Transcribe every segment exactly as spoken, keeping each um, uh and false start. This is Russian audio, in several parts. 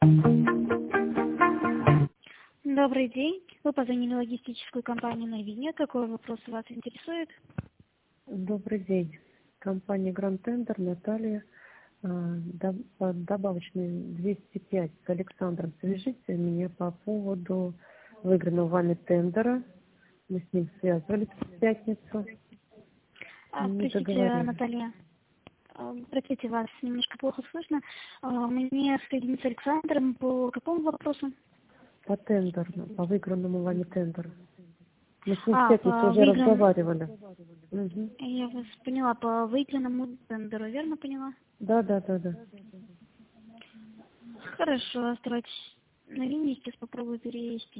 Добрый день. Вы позвонили в логистическую компанию «Новиния». Какой вопрос вас интересует? Добрый день. Компания Grand Tender, Наталья. А, доб- по добавочной двести пять с Александром. Свяжите меня по поводу выигранного вами тендера. Мы с ним связывались в пятницу. А, Не простите, договорились. Наталья. А, Простите, вас немножко плохо слышно. А, Мне соединить с Александром по какому вопросу? По тендеру, по выигранному вами тендеру. Мы с ним в А, пятницу по уже выигран... разговаривали. Мгм. Я вас поняла, по выигранному тендеру, верно поняла? Да, да, да, да. Хорошо, оставайтесь на линии, сейчас попробую перевести.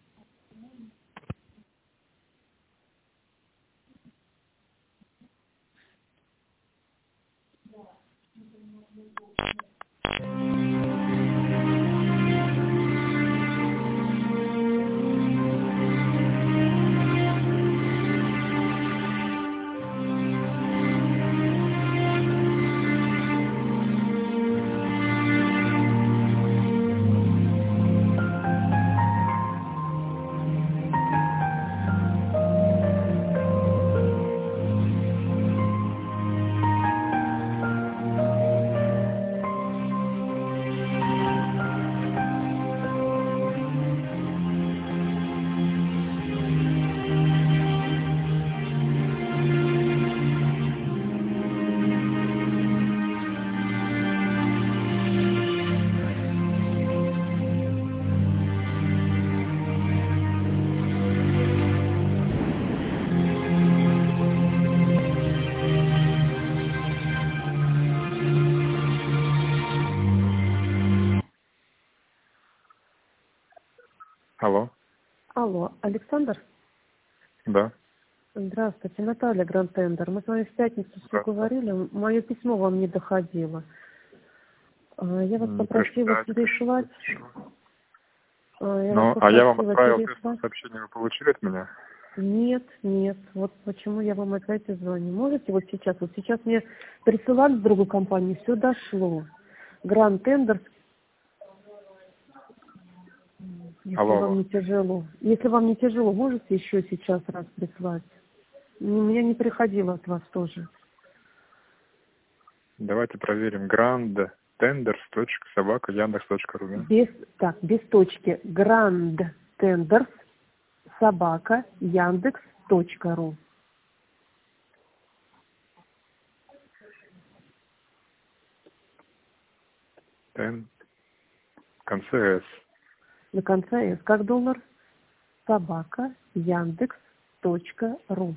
Алло, Алло, Александр? да, Здравствуйте, Наталья Grand Tender. Мы с вами в пятницу все здравствуйте. говорили. Мое письмо вам не доходило. А, Я вас Не попросила прочитать, переслать. пришло. а, Я вас Ну, а я вам попросила отправил тестовое переслать. сообщение, вы получили от меня? Нет, нет. Вот почему я вам опять и звоню. Можете вот сейчас? Вот сейчас мне присылали в другую компанию, все дошло. Grand Tender, если Алло, вам алло. не тяжело. Если вам не тяжело, можете еще сейчас раз прислать? У меня не приходило от вас тоже. Давайте проверим. Grand Tenders. Собака Яндекс точка ру, да? Без, так, без точки. Grand Tenders, собака, Яндекс точка ру. Тен. В конце С. На конце «С» как доллар. Собака, Яндекс точка ру.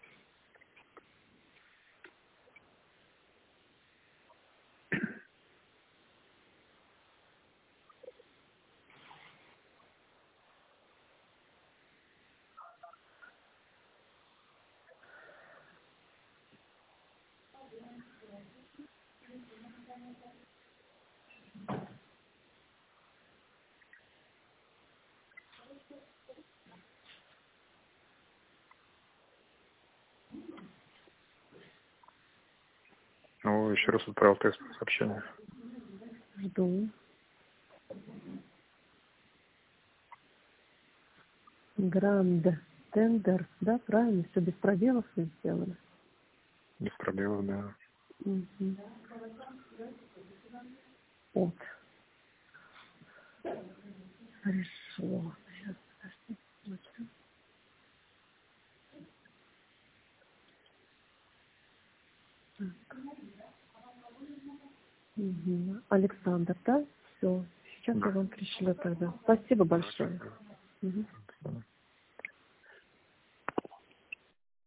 Ну, еще раз отправил тестовое сообщение. Жду. Grand Tender, да, правильно, все без пробелов вы сделали. Без пробелов, да. Угу. Вот. Хорошо. Сейчас, подожди. Угу. Александр, да? Все. Сейчас я Да. вам пришлю тогда. Спасибо Да, большое. спасибо. Мгм.